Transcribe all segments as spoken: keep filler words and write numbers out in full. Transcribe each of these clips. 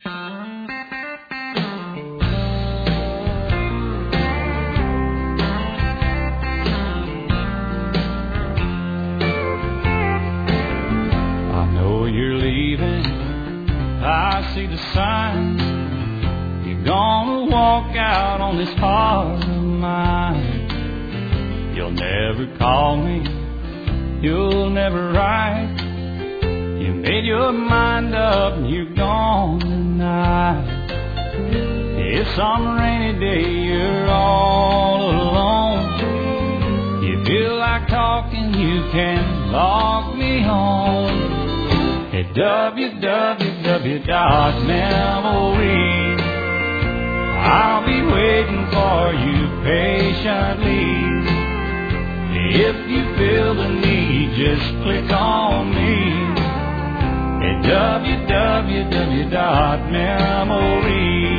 I see the sign. You're gonna walk out on this heart of mine. You'll never call me, you'll never write. You made your mind up and you're gone tonight. If some rainy day you're all alone, you feel like talking, you can log me home at w w w dot memory. I'll be waiting for you patiently. If you feel the need, just click on me at w w w dot memory.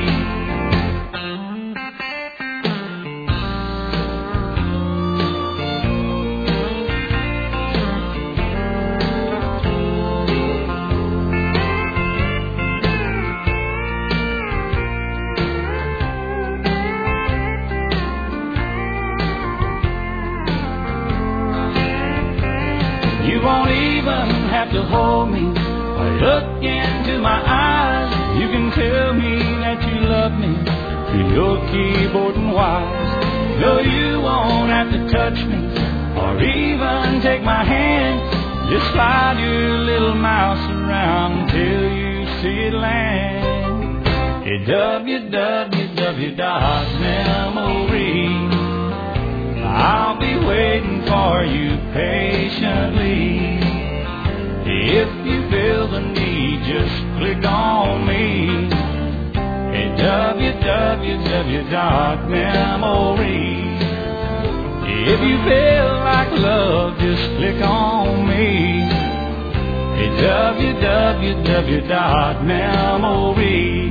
You won't even have to hold me or look into my eyes. You can tell me that you love me through your keyboard and wires. No, you won't have to touch me or even take my hand. Just slide your little mouse around until you see it land at w w w dot memory. I'll be waiting for you patiently. If you feel the need, just click on me at w w w dot memory. If you feel like love, just click on me at w w w dot memory.